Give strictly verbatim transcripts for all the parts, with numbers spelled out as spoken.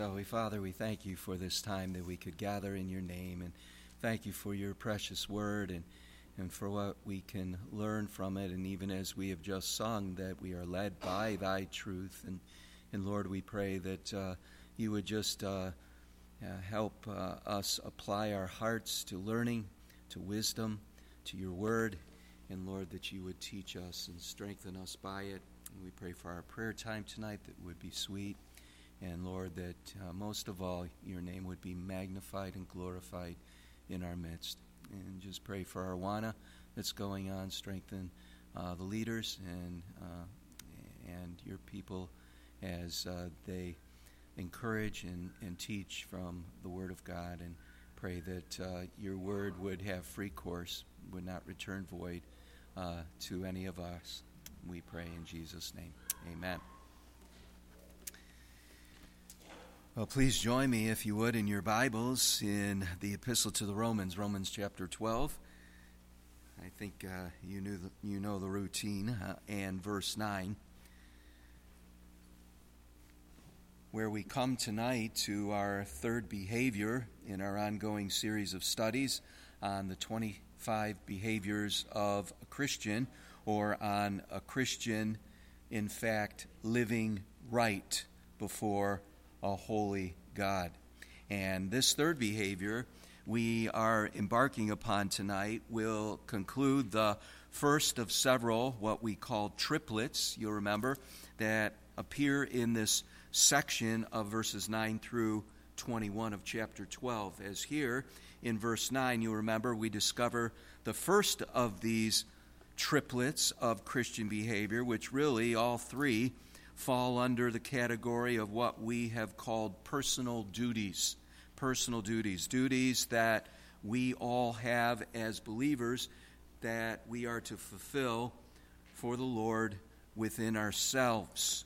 Holy Father, we thank you for this time that we could gather in your name, and thank you for your precious word and, and for what we can learn from it. And even as we have just sung, that we are led by thy truth. And, and Lord, we pray that uh, you would just uh, uh, help uh, us apply our hearts to learning, to wisdom, to your word. And Lord, that you would teach us and strengthen us by it. And we pray for our prayer time tonight that would be sweet. And Lord, that uh, most of all, your name would be magnified and glorified in our midst. And just pray for our Awana that's going on. Strengthen uh, the leaders and uh, and your people as uh, they encourage and, and teach from the Word of God. And pray that uh, your Word would have free course, would not return void uh, to any of us. We pray in Jesus' name. Amen. Well, please join me, if you would, in your Bibles in the Epistle to the Romans, Romans chapter twelve. I think uh, you knew the, you know the routine, uh, and verse nine, where we come tonight to our third behavior in our ongoing series of studies on the twenty-five behaviors of a Christian, or on a Christian, in fact, living right before a holy God. And this third behavior we are embarking upon tonight will conclude the first of several, what we call triplets, you'll remember, that appear in this section of verses nine through twenty-one of chapter twelve. As here in verse nine, you'll remember, we discover the first of these triplets of Christian behavior, which really all three fall under the category of what we have called personal duties. Personal duties. Duties that we all have as believers that we are to fulfill for the Lord within ourselves.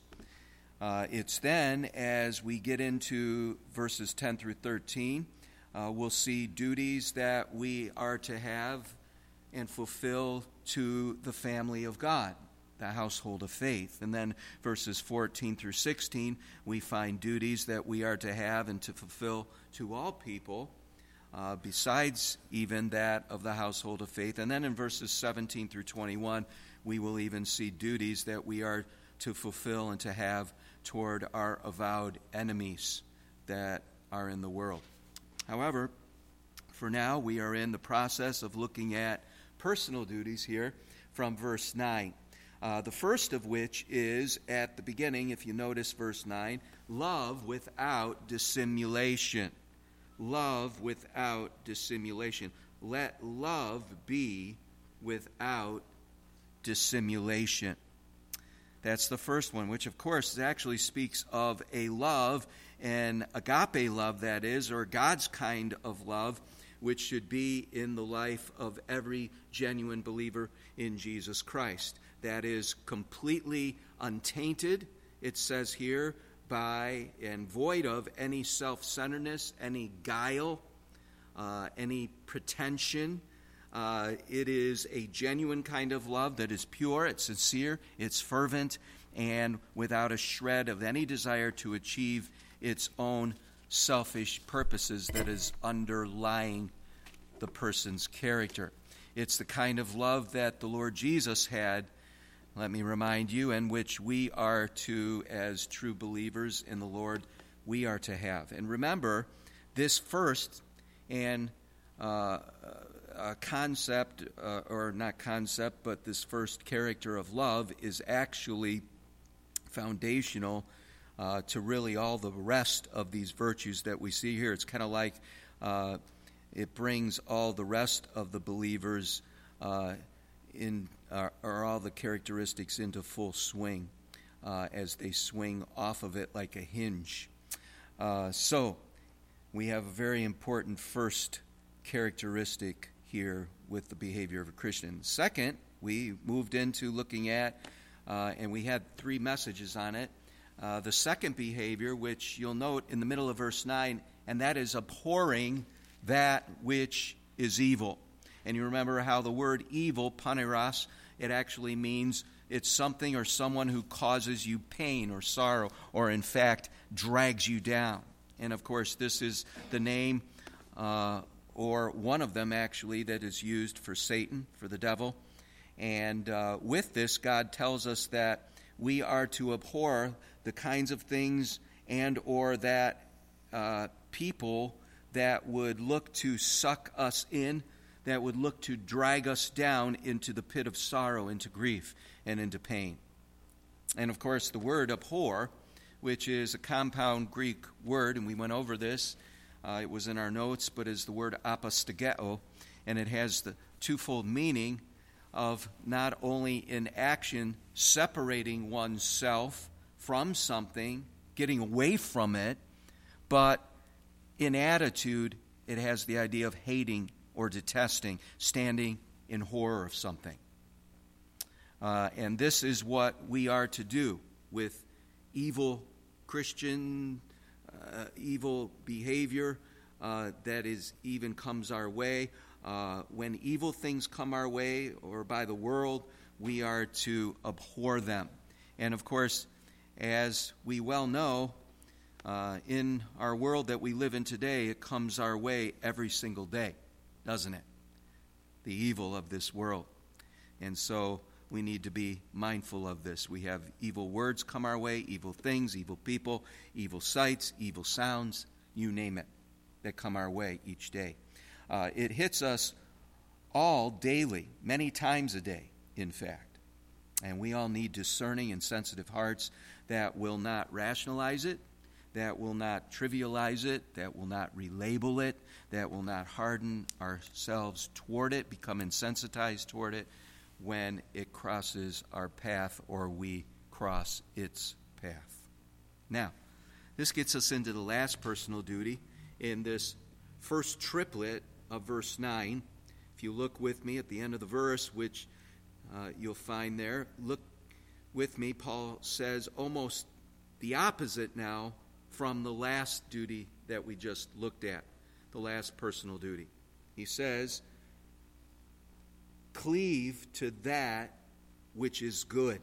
Uh, it's then, as we get into verses ten through thirteen, uh, we'll see duties that we are to have and fulfill to the family of God, the household of faith. And then verses fourteen through sixteen, we find duties that we are to have and to fulfill to all people, uh, besides even that of the household of faith. And then in verses seventeen through twenty-one, we will even see duties that we are to fulfill and to have toward our avowed enemies that are in the world. However, for now, we are in the process of looking at personal duties here from verse nine. Uh, the first of which is at the beginning, if you notice verse nine, love without dissimulation. Love without dissimulation. Let love be without dissimulation. That's the first one, which of course actually speaks of a love, an agape love that is, or God's kind of love, which should be in the life of every genuine believer in Jesus Christ. That is completely untainted, it says here, by and void of any self-centeredness, any guile, uh, any pretension. Uh, it is a genuine kind of love that is pure, it's sincere, it's fervent, and without a shred of any desire to achieve its own selfish purposes that is underlying the person's character. It's the kind of love that the Lord Jesus had, let me remind you, and which we are to, as true believers in the Lord, we are to have. And remember, this first and uh, uh, concept, uh, or not concept, but this first character of love is actually foundational uh, to really all the rest of these virtues that we see here. It's kind of like uh, it brings all the rest of the believers uh, in, uh, or all the characteristics into full swing uh, as they swing off of it like a hinge. Uh, so we have a very important first characteristic here with the behavior of a Christian. Second, we moved into looking at, uh, and we had three messages on it, uh, the second behavior, which you'll note in the middle of verse nine, and that is abhorring that which is evil. And you remember how the word evil, paneros, it actually means it's something or someone who causes you pain or sorrow, or in fact drags you down. And of course, this is the name, uh, or one of them actually, that is used for Satan, for the devil. And uh, with this, God tells us that we are to abhor the kinds of things and or that uh, people that would look to suck us in, that would look to drag us down into the pit of sorrow, into grief, and into pain. And of course, the word abhor, which is a compound Greek word, and we went over this, uh, it was in our notes, but is the word apostageo, and it has the twofold meaning of not only in action separating oneself from something, getting away from it, but in attitude, it has the idea of hating or detesting, standing in horror of something. Uh, and this is what we are to do with evil Christian, uh, evil behavior uh, that is even comes our way. Uh, when evil things come our way or by the world, we are to abhor them. And of course, as we well know, uh, in our world that we live in today, it comes our way every single day, doesn't it? The evil of this world. And so we need to be mindful of this. We have evil words come our way, evil things, evil people, evil sights, evil sounds, you name it, that come our way each day. Uh, it hits us all daily, many times a day, in fact. And we all need discerning and sensitive hearts that will not rationalize it, that will not trivialize it, that will not relabel it, that will not harden ourselves toward it, become insensitized toward it when it crosses our path or we cross its path. Now, this gets us into the last personal duty in this first triplet of verse nine. If you look with me at the end of the verse, which uh, you'll find there, look with me, Paul says almost the opposite now from the last duty that we just looked at, the last personal duty. He says, cleave to that which is good.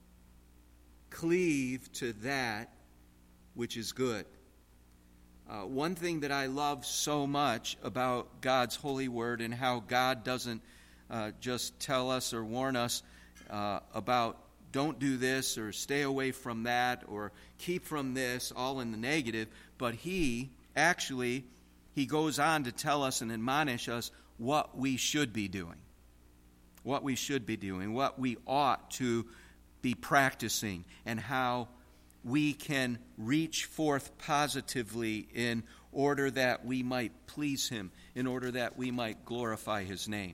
Cleave to that which is good. Uh, one thing that I love so much about God's holy word and how God doesn't uh, just tell us or warn us uh, about don't do this or stay away from that or keep from this, all in the negative, but he actually, he goes on to tell us and admonish us what we should be doing. What we should be doing, what we ought to be practicing, and how we can reach forth positively in order that we might please him, in order that we might glorify his name.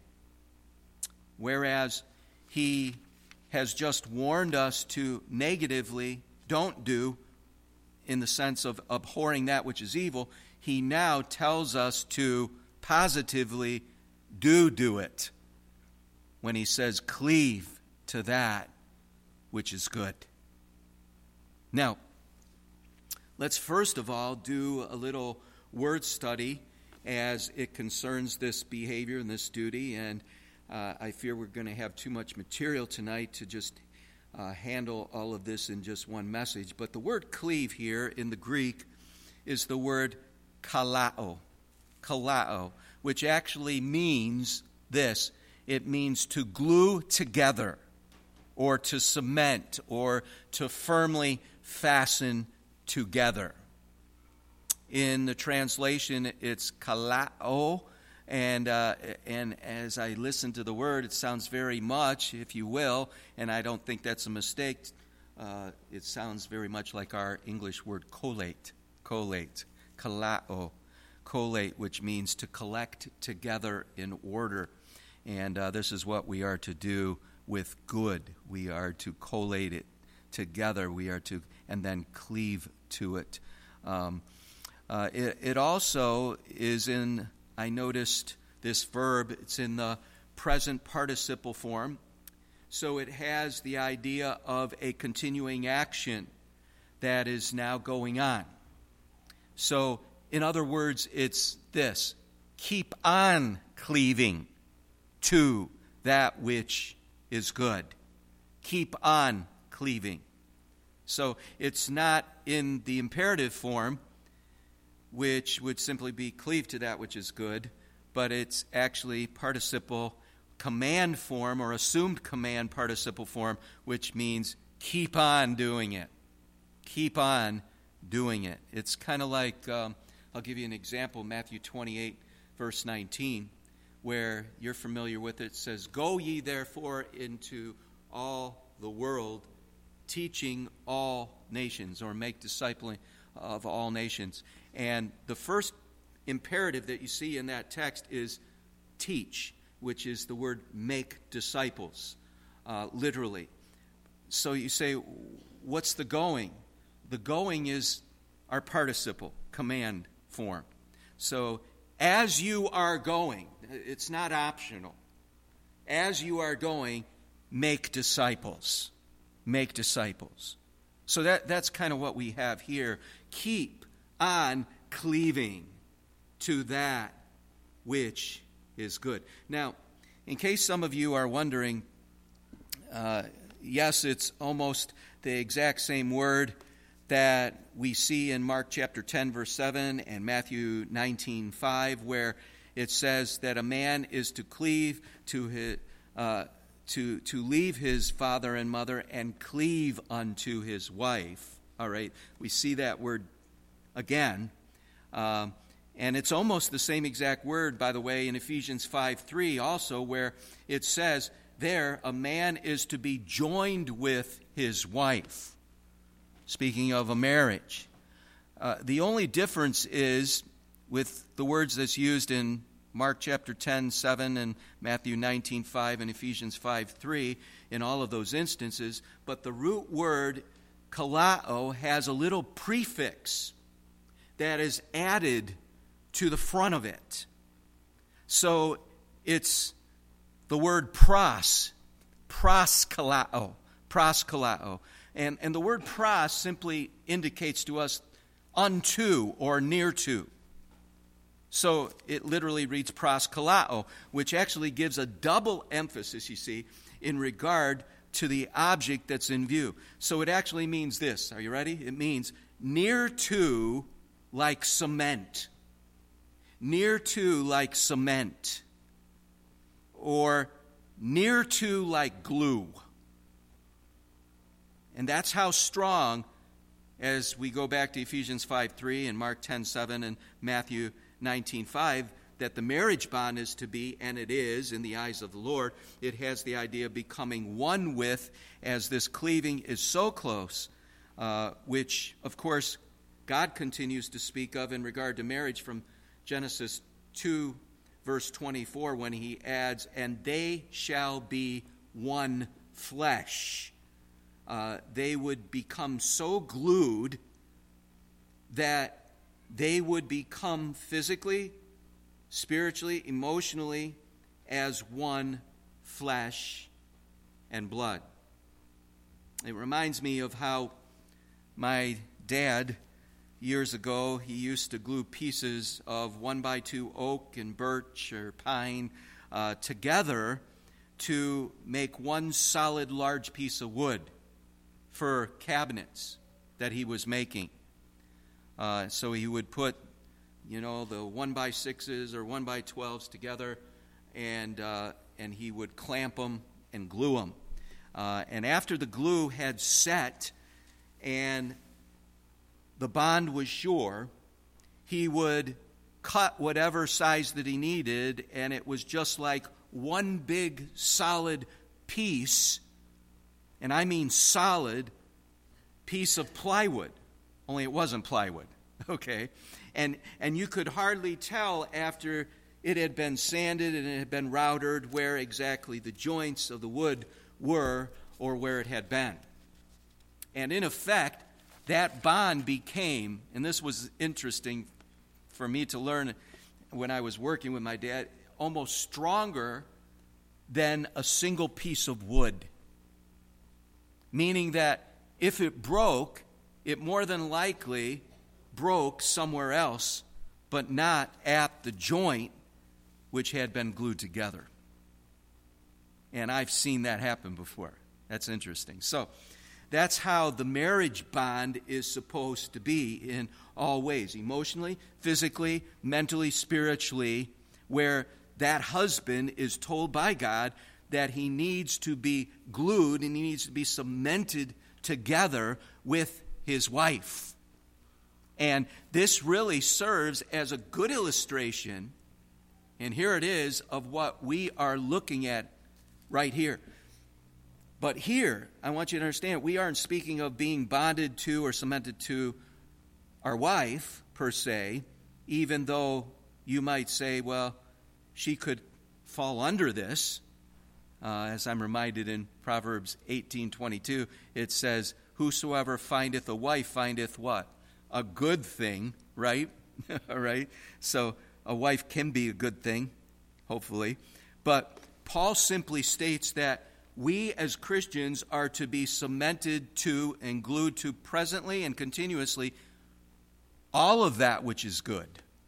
Whereas he has just warned us to negatively don't do, in the sense of abhorring that which is evil, he now tells us to positively do do it when he says cleave to that which is good. Now, let's first of all do a little word study as it concerns this behavior and this duty, and uh, I fear we're going to have too much material tonight to just uh, handle all of this in just one message. But the word cleave here in the Greek is the word kalao, kalao, which actually means this. It means to glue together, or to cement, or to firmly fasten together. In the translation, it's kalao, and uh, and as I listen to the word, it sounds very much, if you will, and I don't think that's a mistake, uh, it sounds very much like our English word collate, collate, kalao, collate, which means to collect together in order. And uh, this is what we are to do with good. We are to collate it together. We are to, and then cleave to it. Um, uh, it, it also is in, I noticed this verb, it's in the present participle form. So it has the idea of a continuing action that is now going on. So, in other words, it's this: keep on cleaving to that which is good. Keep on cleaving. So it's not in the imperative form, which would simply be cleave to that which is good, but it's actually participle command form or assumed command participle form, which means keep on doing it. Keep on doing it. It's kind of like, um, I'll give you an example, Matthew twenty-eight, verse nineteen, where you're familiar with it. It says, "Go ye therefore into all the world, teaching all nations," or make discipling of all nations. And the first imperative that you see in that text is teach, which is the word make disciples, uh, literally. So you say, what's the going? The going is our participle, command form. So as you are going, it's not optional. As you are going, make disciples. Make disciples. So that, that's kind of what we have here. Keep on cleaving to that which is good. Now, in case some of you are wondering, uh, yes, it's almost the exact same word that we see in Mark chapter ten, verse seven, and Matthew nineteen, five, where it says that a man is to cleave to his, uh, to to leave his father and mother and cleave unto his wife. All right, we see that word again. Um, and it's almost the same exact word, by the way, in Ephesians five three also, where it says there a man is to be joined with his wife. Speaking of a marriage. Uh, the only difference is with the words that's used in Mark chapter ten, seven, and Matthew nineteen, five, and Ephesians five three, in all of those instances, but the root word kalao has a little prefix that is added to the front of it. So it's the word pros, proskalao, proskalao. And, and the word pros simply indicates to us unto or near to. So it literally reads proskalao, which actually gives a double emphasis, you see, in regard to the object that's in view. So it actually means this. Are you ready? It means near to like cement. Near to like cement. Or near to like glue. And that's how strong, as we go back to Ephesians five three and Mark ten seven and Matthew nineteen five, that the marriage bond is to be, and it is, in the eyes of the Lord. It has the idea of becoming one with, as this cleaving is so close, uh, which, of course, God continues to speak of in regard to marriage from Genesis two, verse twenty-four, when he adds, "And they shall be one flesh." Uh, they would become so glued that they would become physically, spiritually, emotionally as one flesh and blood. It reminds me of how my dad, years ago, he used to glue pieces of one by two oak and birch or pine uh, together to make one solid large piece of wood for cabinets that he was making. Uh, so he would put, you know, the one by sixes or one by twelves together, and uh, and he would clamp them and glue them. Uh, and after the glue had set and the bond was sure, he would cut whatever size that he needed, and it was just like one big solid piece, and I mean solid, piece of plywood. Only it wasn't plywood, okay? And and you could hardly tell after it had been sanded and it had been routered where exactly the joints of the wood were or where it had been. And in effect, that bond became, and this was interesting for me to learn when I was working with my dad, almost stronger than a single piece of wood. Meaning that if it broke, it more than likely broke somewhere else, but not at the joint which had been glued together. And I've seen that happen before. That's interesting. So that's how the marriage bond is supposed to be in all ways, emotionally, physically, mentally, spiritually, where that husband is told by God that he needs to be glued and he needs to be cemented together with his wife. And this really serves as a good illustration, and here it is, of what we are looking at right here. But here, I want you to understand, we aren't speaking of being bonded to or cemented to our wife, per se, even though you might say, well, she could fall under this. Uh, as I'm reminded in Proverbs eighteen twenty-two, it says, whosoever findeth a wife findeth what? A good thing, right? All right? So a wife can be a good thing, hopefully. But Paul simply states that we as Christians are to be cemented to and glued to presently and continuously all of that which is good.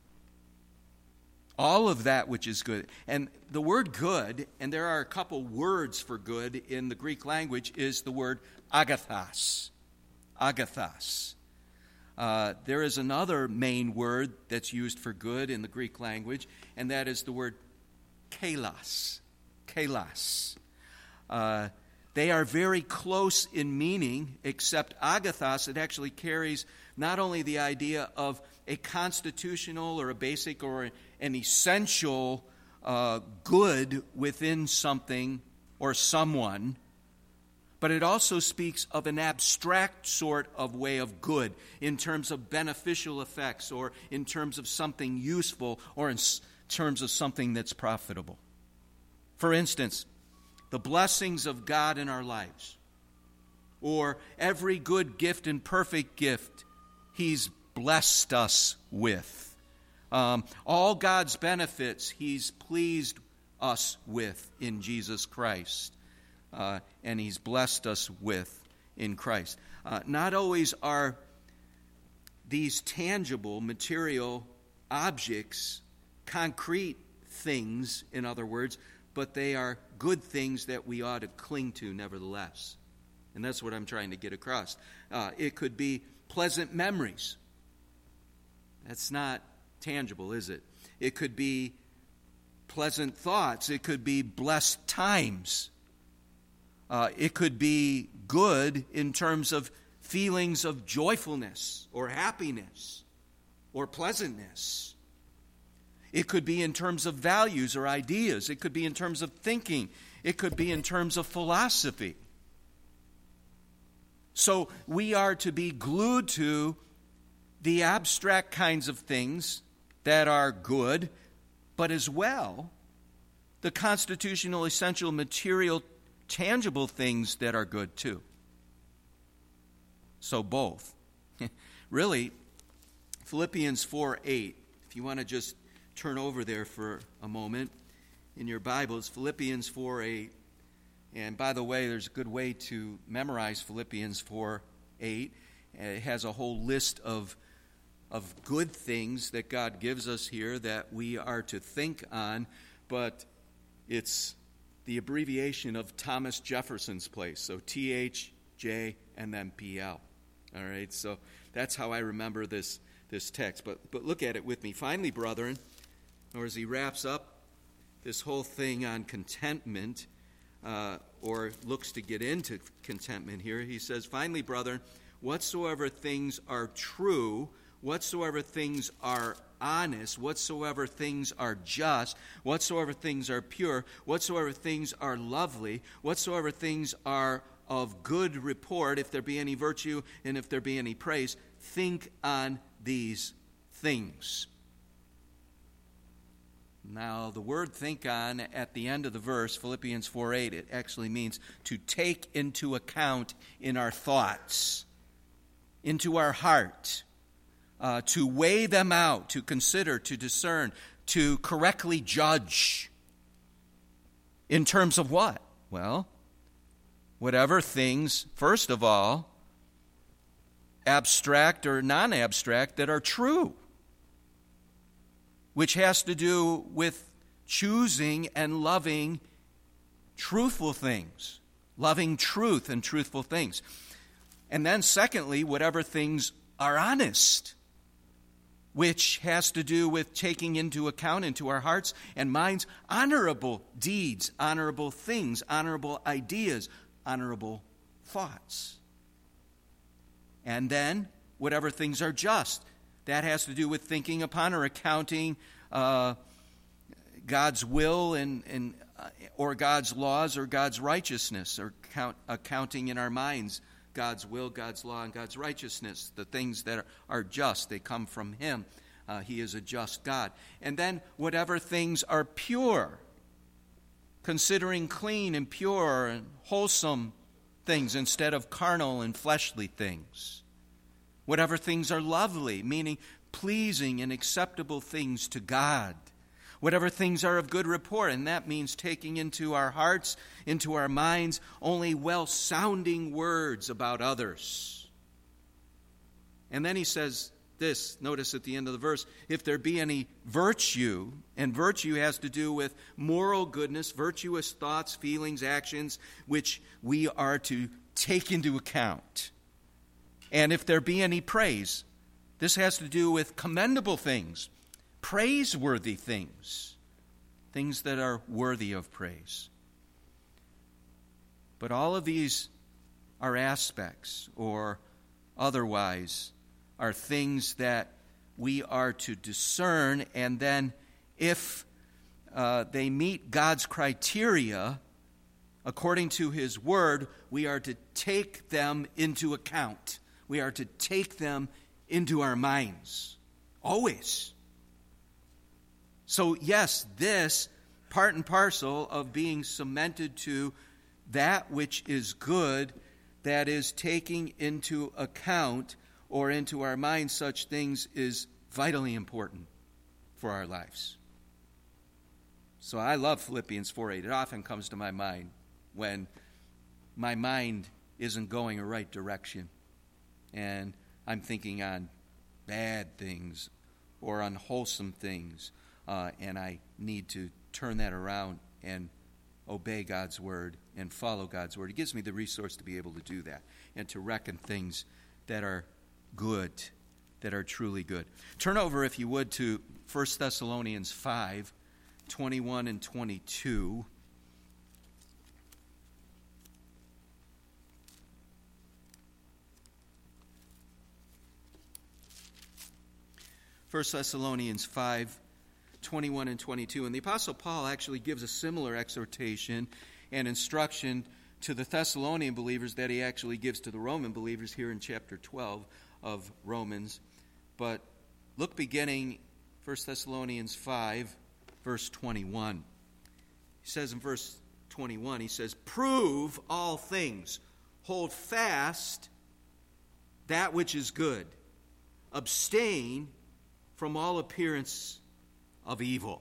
All of that which is good. And the word good, and there are a couple words for good in the Greek language, is the word agathos. Agathos. Uh, there is another main word that's used for good in the Greek language, and that is the word kalos. Kalos. Uh, they are very close in meaning, except agathos, it actually carries not only the idea of a constitutional or a basic or an essential uh, good within something or someone, but it also speaks of an abstract sort of way of good in terms of beneficial effects or in terms of something useful or in s- terms of something that's profitable. For instance, the blessings of God in our lives, or every good gift and perfect gift He's blessed us with. Um, all God's benefits He's pleased us with in Jesus Christ. Uh, and He's blessed us with in Christ. Uh, not always are these tangible, material objects, concrete things, in other words, but they are good things that we ought to cling to nevertheless. And that's what I'm trying to get across. Uh, it could be pleasant memories. That's not tangible, is it? It could be pleasant thoughts. It could be blessed times. Uh, it could be good in terms of feelings of joyfulness or happiness or pleasantness. It could be in terms of values or ideas. It could be in terms of thinking. It could be in terms of philosophy. So we are to be glued to the abstract kinds of things that are good, but as well the constitutional, essential, material, tangible things that are good too. So both. Really, Philippians four eight, if you want to just turn over there for a moment in your Bibles, Philippians four eight. And by the way, there's a good way to memorize Philippians four eight. It has a whole list of, of good things that God gives us here that we are to think on, but it's the abbreviation of Thomas Jefferson's place. So T H J and then P L. All right, so that's how I remember this, this text. But, but look at it with me. Finally, brethren, or as he wraps up this whole thing on contentment, uh, or looks to get into contentment here, he says, finally, brethren, whatsoever things are true, whatsoever things are honest, whatsoever things are just, whatsoever things are pure, whatsoever things are lovely, whatsoever things are of good report, if there be any virtue and if there be any praise, think on these things. Now, the word think on at the end of the verse, Philippians four eight, it actually means to take into account in our thoughts, into our heart, uh, to weigh them out, to consider, to discern, to correctly judge. In terms of what? Well, whatever things, first of all, abstract or non-abstract, that are true, which has to do with choosing and loving truthful things, loving truth and truthful things. And then secondly, whatever things are honest, which has to do with taking into account into our hearts and minds honorable deeds, honorable things, honorable ideas, honorable thoughts. And then whatever things are just. That has to do with thinking upon or accounting uh, God's will and, and uh, or God's laws or God's righteousness, or count, accounting in our minds God's will, God's law, and God's righteousness. The things that are, are just, they come from Him. Uh, he is a just God. And then whatever things are pure, considering clean and pure and wholesome things instead of carnal and fleshly things. Whatever things are lovely, meaning pleasing and acceptable things to God. Whatever things are of good report, and that means taking into our hearts, into our minds, only well-sounding words about others. And then he says this, notice at the end of the verse, if there be any virtue, and virtue has to do with moral goodness, virtuous thoughts, feelings, actions, which we are to take into account. And if there be any praise, this has to do with commendable things, praiseworthy things, things that are worthy of praise. But all of these are aspects, or otherwise, are things that we are to discern, and then if uh, they meet God's criteria, according to His Word, we are to take them into account. We are to take them into our minds, always. So yes, this part and parcel of being cemented to that which is good, that is taking into account or into our minds such things, is vitally important for our lives. So I love Philippians four eight. It often comes to my mind when my mind isn't going a right direction and I'm thinking on bad things or unwholesome things, uh, and I need to turn that around and obey God's word and follow God's word. It gives me the resource to be able to do that and to reckon things that are good, that are truly good. Turn over, if you would, to First Thessalonians five, twenty-one and twenty-two. First Thessalonians five, twenty-one and twenty-two. And the Apostle Paul actually gives a similar exhortation and instruction to the Thessalonian believers that he actually gives to the Roman believers here in chapter twelve of Romans. But look beginning First Thessalonians five, verse twenty-one. He says in verse twenty-one, he says, "Prove all things, hold fast that which is good, abstain from all appearance of evil."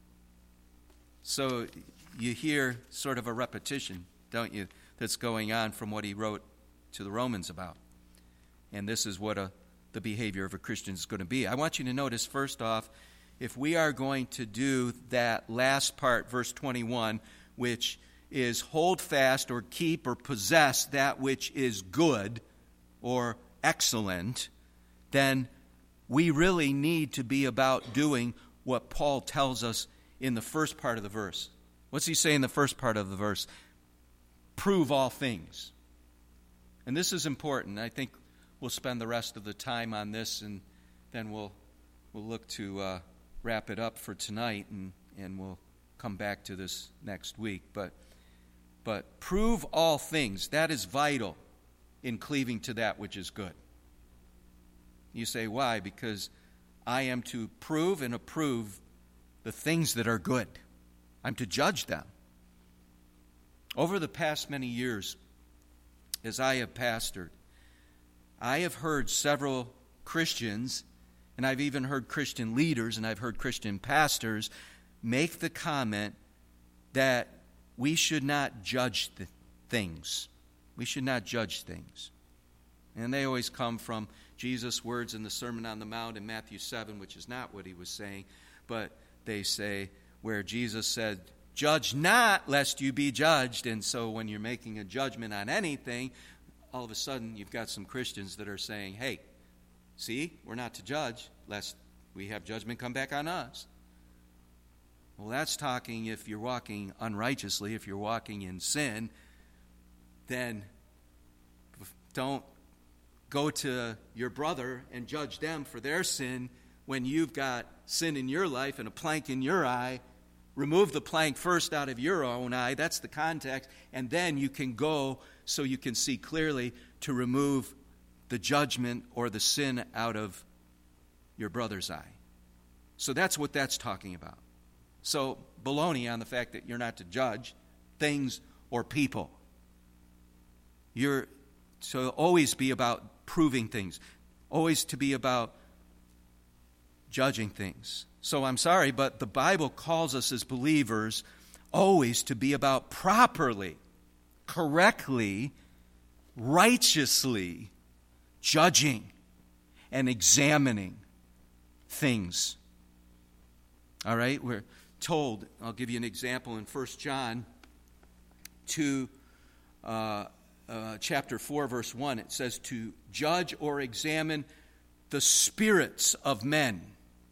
So you hear sort of a repetition, don't you, that's going on from what he wrote to the Romans about. And this is what a, the behavior of a Christian is going to be. I want you to notice, first off, if we are going to do that last part, verse twenty-one, which is hold fast or keep or possess that which is good or excellent, then we really need to be about doing what Paul tells us in the first part of the verse. What's he say in the first part of the verse? Prove all things. And this is important. I think we'll spend the rest of the time on this, and then we'll we'll look to uh, wrap it up for tonight, and, and we'll come back to this next week. But but prove all things. That is vital in cleaving to that which is good. You say, why? Because I am to prove and approve the things that are good. I'm to judge them. Over the past many years, as I have pastored, I have heard several Christians, and I've even heard Christian leaders, and I've heard Christian pastors make the comment that we should not judge the things. We should not judge things. And they always come from Jesus' words in the Sermon on the Mount in Matthew seven, which is not what he was saying, but they say where Jesus said, "Judge not, lest you be judged." And so when you're making a judgment on anything, all of a sudden you've got some Christians that are saying, hey, see, we're not to judge, lest we have judgment come back on us. Well, that's talking if you're walking unrighteously, if you're walking in sin, then don't go to your brother and judge them for their sin when you've got sin in your life and a plank in your eye. Remove the plank first out of your own eye. That's the context. And then you can go so you can see clearly to remove the judgment or the sin out of your brother's eye. So that's what that's talking about. So baloney on the fact that you're not to judge things or people. You're to always be about proving things. Always to be about judging things. So I'm sorry, but the Bible calls us as believers always to be about properly, correctly, righteously judging and examining things. All right? We're told, I'll give you an example in First John two, uh, uh, chapter four, verse one. It says to judge or examine the spirits of men.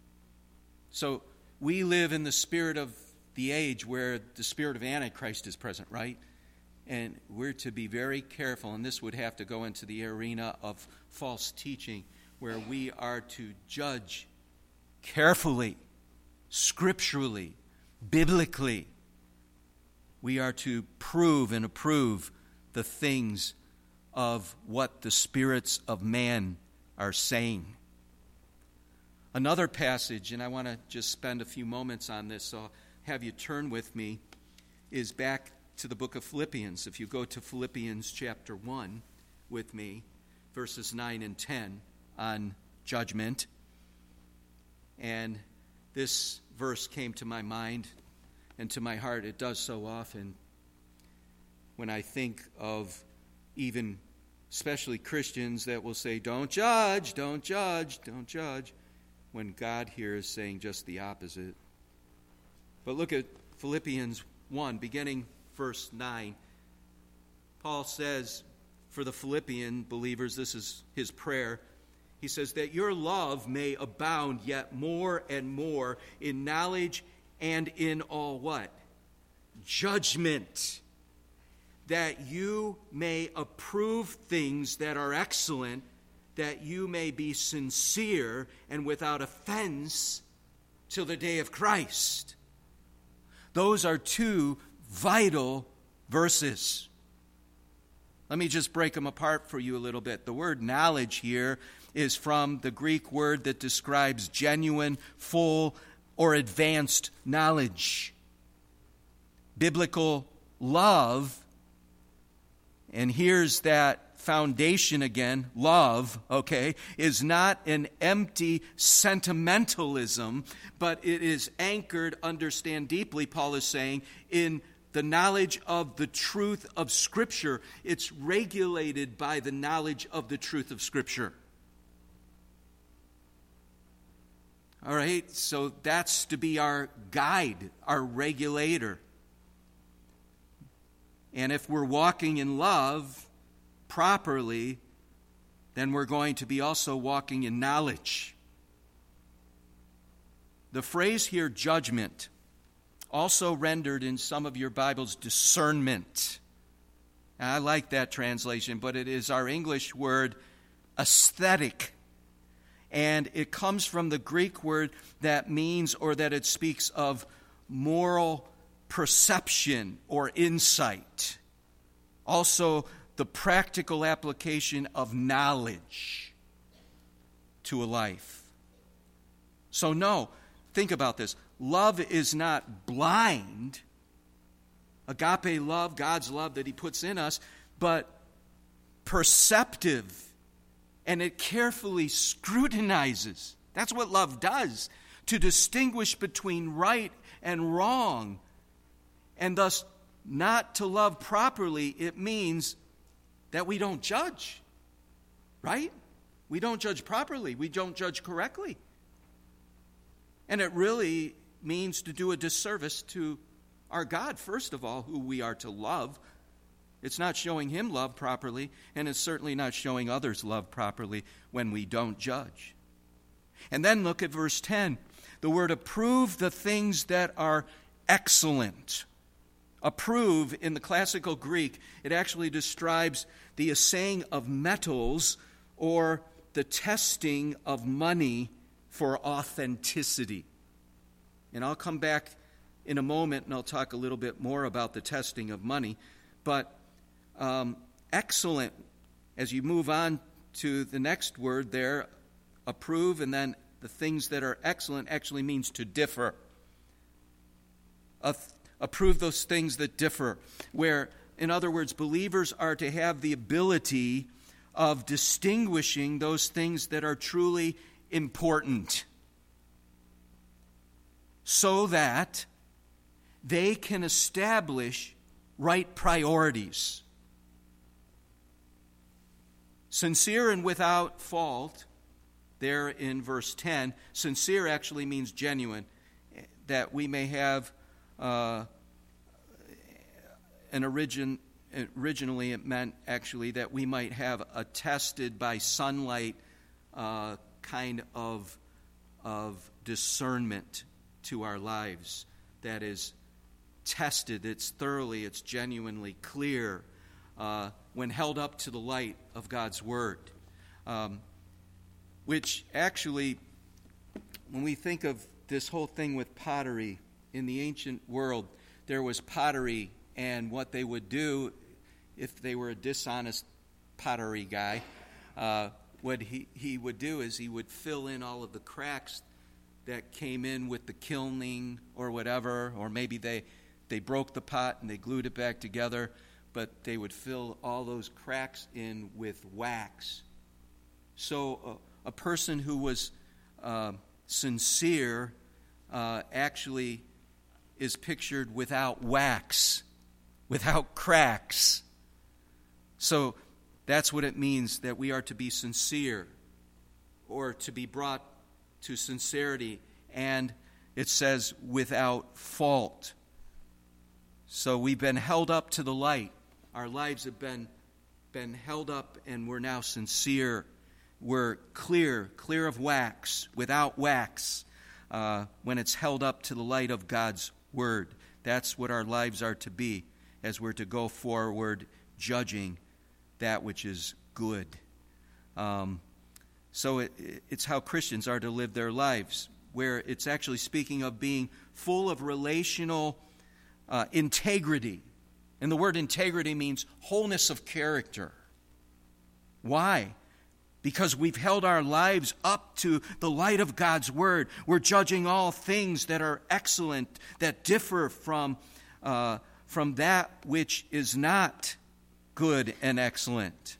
So we live in the spirit of the age where the spirit of Antichrist is present, right? And we're to be very careful, and this would have to go into the arena of false teaching, where we are to judge carefully, scripturally, biblically. We are to prove and approve the things of what the spirits of man are saying. Another passage, and I want to just spend a few moments on this, so I'll have you turn with me, is back to the book of Philippians. If you go to Philippians chapter one with me, verses nine and ten on judgment. And this verse came to my mind and to my heart. It does so often when I think of even especially Christians that will say, don't judge, don't judge, don't judge, when God here is saying just the opposite. But look at Philippians one, beginning verse nine. Paul says, for the Philippian believers, this is his prayer. He says, that your love may abound yet more and more in knowledge and in all what? Judgment. That you may approve things that are excellent, that you may be sincere and without offense till the day of Christ. Those are two vital verses. Let me just break them apart for you a little bit. The word knowledge here is from the Greek word that describes genuine, full, or advanced knowledge. Biblical love, and here's that foundation again, love, okay, is not an empty sentimentalism, but it is anchored, understand deeply, Paul is saying, in the knowledge of the truth of Scripture. It's regulated by the knowledge of the truth of Scripture. All right, so that's to be our guide, our regulator. And if we're walking in love properly, then we're going to be also walking in knowledge. The phrase here, judgment, also rendered in some of your Bibles discernment. I like that translation, but it is our English word aesthetic. And it comes from the Greek word that means, or that it speaks of, moral perception or insight. Also, the practical application of knowledge to a life. So no, think about this. Love is not blind. Agape love, God's love that He puts in us, but perceptive. And it carefully scrutinizes. That's what love does, to distinguish between right and wrong. And thus, not to love properly, it means that we don't judge, right? We don't judge properly. We don't judge correctly. And it really means to do a disservice to our God, first of all, who we are to love, It's not showing him love properly, and it's certainly not showing others love properly when we don't judge. And then look at verse ten. The word approve the things that are excellent. Approve, in the classical Greek, it actually describes the assaying of metals or the testing of money for authenticity. And I'll come back in a moment and I'll talk a little bit more about the testing of money. But um, excellent, as you move on to the next word there, approve, and then the things that are excellent actually means to differ. Uh, approve those things that differ, where, in other words, believers are to have the ability of distinguishing those things that are truly important, so that they can establish right priorities. Sincere and without fault, there in verse ten, sincere actually means genuine, that we may have uh, an origin. Originally, it meant actually that we might have a tested by sunlight uh, kind of of discernment to our lives that is tested, it's thoroughly, it's genuinely clear uh, when held up to the light of God's Word. Um, which actually, when we think of this whole thing with pottery, in the ancient world, there was pottery, and what they would do, if they were a dishonest pottery guy, uh, what he, he would do is he would fill in all of the cracks that came in with the kilning or whatever, or maybe they, they broke the pot and they glued it back together, but they would fill all those cracks in with wax. So uh, a person who was uh, sincere uh, actually is pictured without wax, without cracks. So that's what it means that we are to be sincere, or to be brought to sincerity, and it says without fault. So we've been held up to the light. Our lives have been, been held up, and we're now sincere. We're clear, clear of wax, without wax, uh, when it's held up to the light of God's Word. That's what our lives are to be, as we're to go forward judging that which is good. Um, so it, it's how Christians are to live their lives, where it's actually speaking of being full of relational uh, integrity. And the word integrity means wholeness of character. Why? Because we've held our lives up to the light of God's Word. We're judging all things that are excellent, that differ from, uh, from that which is not good and excellent.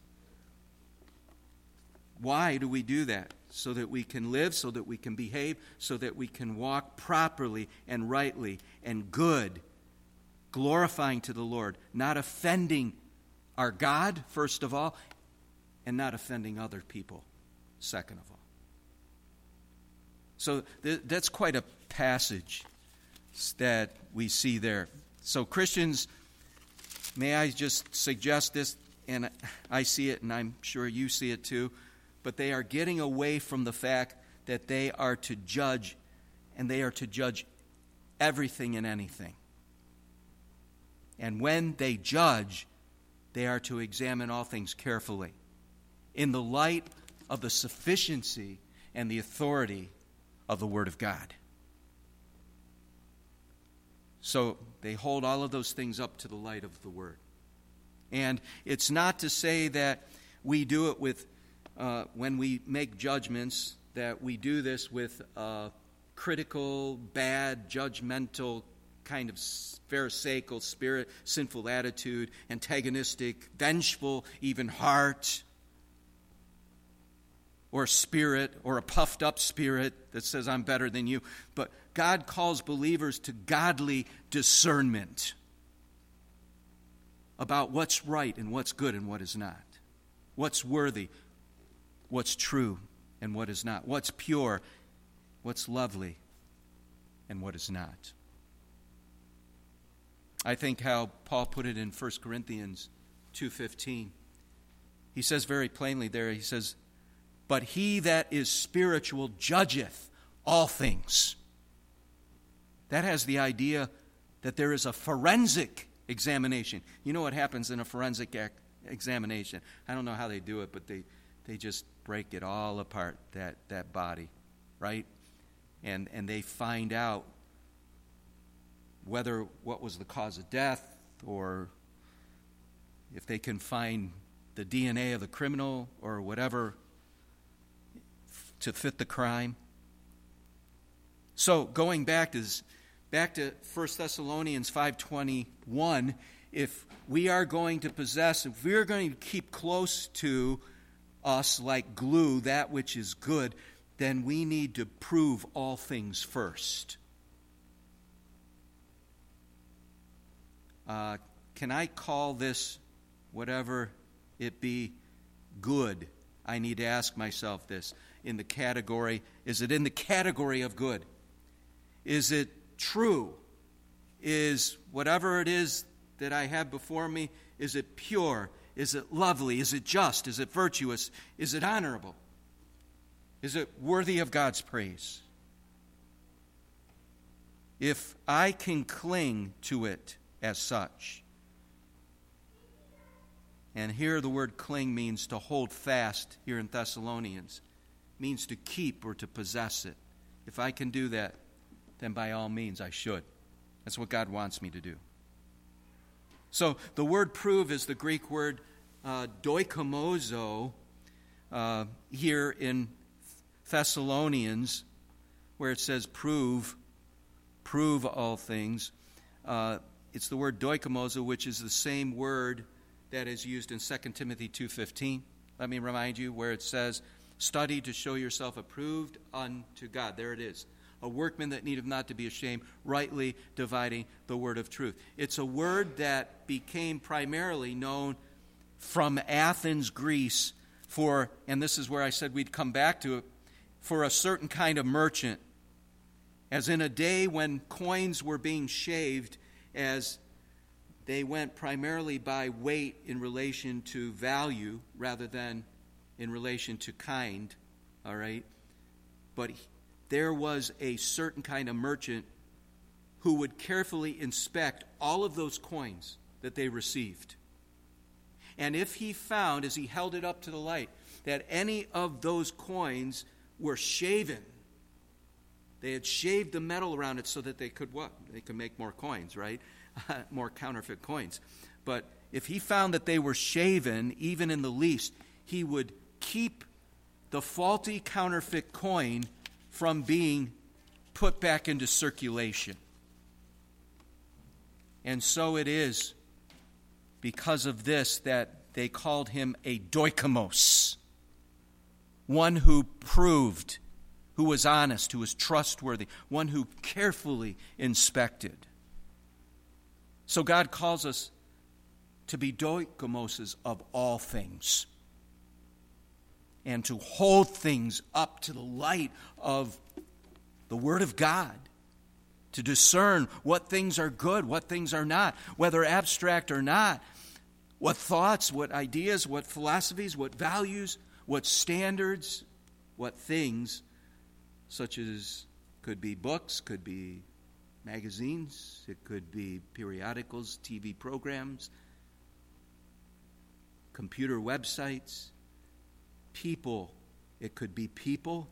Why do we do that? So that we can live, so that we can behave, so that we can walk properly and rightly and good, glorifying to the Lord, not offending our God, first of all, and not offending other people, second of all. So th- that's quite a passage that we see there. So Christians, may I just suggest this, and I see it, and I'm sure you see it too, but they are getting away from the fact that they are to judge, and they are to judge everything and anything. And when they judge, they are to examine all things carefully, in the light of the sufficiency and the authority of the Word of God. So they hold all of those things up to the light of the Word. And it's not to say that we do it with, uh, when we make judgments, that we do this with a critical, bad, judgmental, kind of pharisaical spirit, sinful attitude, antagonistic, vengeful, even heart, or spirit, or a puffed up spirit that says, I'm better than you. But God calls believers to godly discernment about what's right and what's good and what is not. What's worthy, what's true and what is not. What's pure, what's lovely and what is not. I think how Paul put it in First Corinthians two fifteen. He says very plainly there, he says, "But he that is spiritual judgeth all things." That has the idea that there is a forensic examination. You know what happens in a forensic ac- examination? I don't know how they do it, but they, they just break it all apart, that, that body, right? And and they find out whether what was the cause of death, or if they can find the D N A of the criminal or whatever to fit the crime. So going back to this, back to First Thessalonians five twenty-one, if we are going to possess, if we are going to keep close to us like glue that which is good, then we need to prove all things first. Uh, can I call this, whatever it be, good? I need to ask myself this. In the category, is it in the category of good? Is it true? Is whatever it is that I have before me, is it pure? Is it lovely? Is it just? Is it virtuous? Is it honorable? Is it worthy of God's praise? If I can cling to it as such, and here the word cling means to hold fast here in Thessalonians, means to keep or to possess it. If I can do that, then by all means I should. That's what God wants me to do. So the word prove is the Greek word uh, doikomozo uh, here in Thessalonians, where it says prove, prove all things. Uh, it's the word doikomozo, which is the same word that is used in Second Timothy two fifteen. Let me remind you where it says, study to show yourself approved unto God. There it is. A workman that needeth not to be ashamed, rightly dividing the word of truth. It's a word that became primarily known from Athens, Greece, for, and this is where I said we'd come back to it, for a certain kind of merchant. As in a day when coins were being shaved, as they went primarily by weight in relation to value rather than in relation to kind, all right? But there was a certain kind of merchant who would carefully inspect all of those coins that they received. And if he found, as he held it up to the light, that any of those coins were shaven, they had shaved the metal around it so that they could what? They could make more coins, right? More counterfeit coins. But if he found that they were shaven, even in the least, he would keep the faulty counterfeit coin from being put back into circulation. And so it is because of this that they called him a doikamos, one who proved, who was honest, who was trustworthy, one who carefully inspected. So God calls us to be doikomoses of all things, and to hold things up to the light of the Word of God, to discern what things are good, what things are not, whether abstract or not, what thoughts, what ideas, what philosophies, what values, what standards, what things, such as could be books, could be magazines, it could be periodicals, T V programs, computer websites, people. It could be people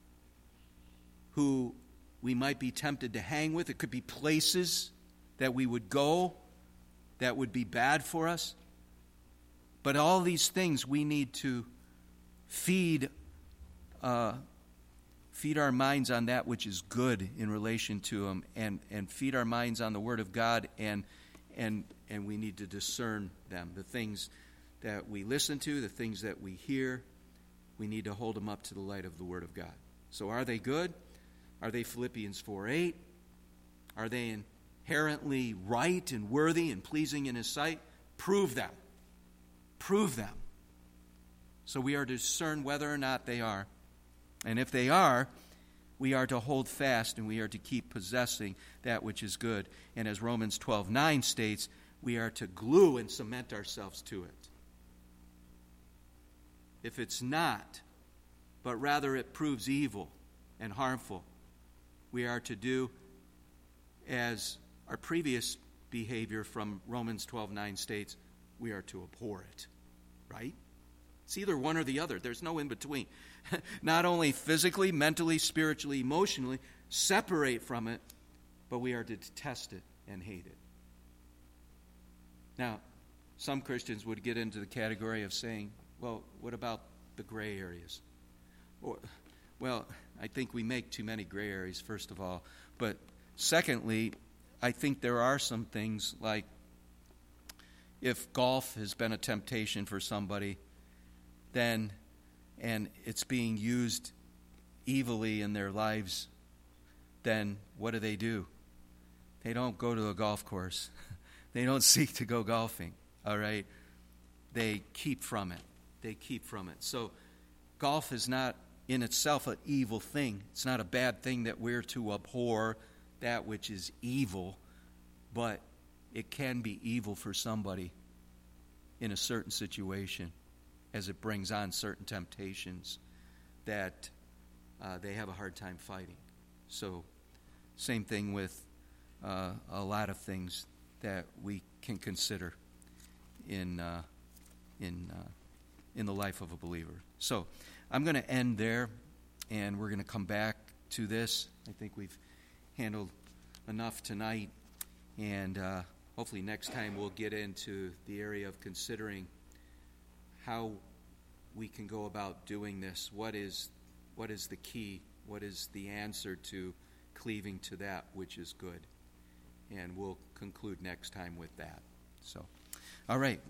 who we might be tempted to hang with. It could be places that we would go that would be bad for us. But all these things we need to feed uh, feed our minds on that which is good in relation to them, and, and feed our minds on the Word of God, and and and we need to discern them. The things that we listen to, the things that we hear, we need to hold them up to the light of the Word of God. So are they good? Are they Philippians four eight? Are they inherently right and worthy and pleasing in His sight? Prove them. Prove them. So we are to discern whether or not they are. And if they are, we are to hold fast and we are to keep possessing that which is good. And as Romans twelve nine states, we are to glue and cement ourselves to it. If it's not, but rather it proves evil and harmful, we are to do as our previous behavior from Romans twelve nine states, we are to abhor it, right? It's either one or the other. There's no in between. Not only physically, mentally, spiritually, emotionally, separate from it, but we are to detest it and hate it. Now, some Christians would get into the category of saying, well, what about the gray areas? Or, well, I think we make too many gray areas, first of all. But secondly, I think there are some things like if golf has been a temptation for somebody, then, and it's being used evilly in their lives, then what do they do? They don't go to a golf course. They don't seek to go golfing, all right? They keep from it. They keep from it. So golf is not in itself an evil thing. It's not a bad thing that we're to abhor that which is evil, but it can be evil for somebody in a certain situation as it brings on certain temptations that uh, they have a hard time fighting. So same thing with uh, a lot of things that we can consider in uh, in uh, in the life of a believer. So I'm going to end there, and we're going to come back to this. I think we've handled enough tonight, and uh, hopefully next time we'll get into the area of considering how we can go about doing this. What is what is the key? What is the answer to cleaving to that which is good? And we'll conclude next time with that. So, all right.